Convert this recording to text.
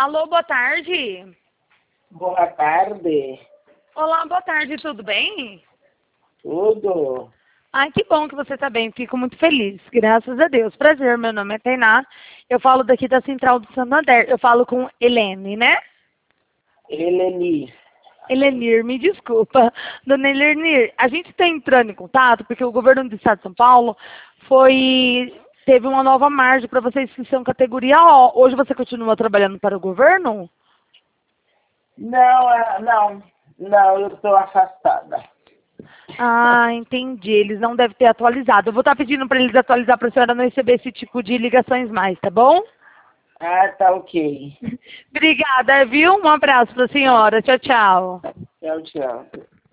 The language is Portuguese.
Alô, boa tarde. Boa tarde. Olá, boa tarde, tudo bem? Tudo? Ai, que bom que você está bem, fico muito feliz, graças a Deus. Prazer, meu nome é Tainá, eu falo daqui da Central do Santander, eu falo com Helene, né? Eleni. Helenir, me desculpa. Dona Helenir, a gente está entrando em contato porque o governo do estado de São Paulo teve uma nova margem para vocês que são categoria O. Hoje você continua trabalhando para o governo? Não, eu estou afastada. Ah, entendi. Eles não devem ter atualizado. Eu vou estar pedindo para eles atualizar para a senhora não receber esse tipo de ligações mais, tá bom? Ah, tá ok. Obrigada, viu? Um abraço para a senhora. Tchau, tchau. Tchau, tchau.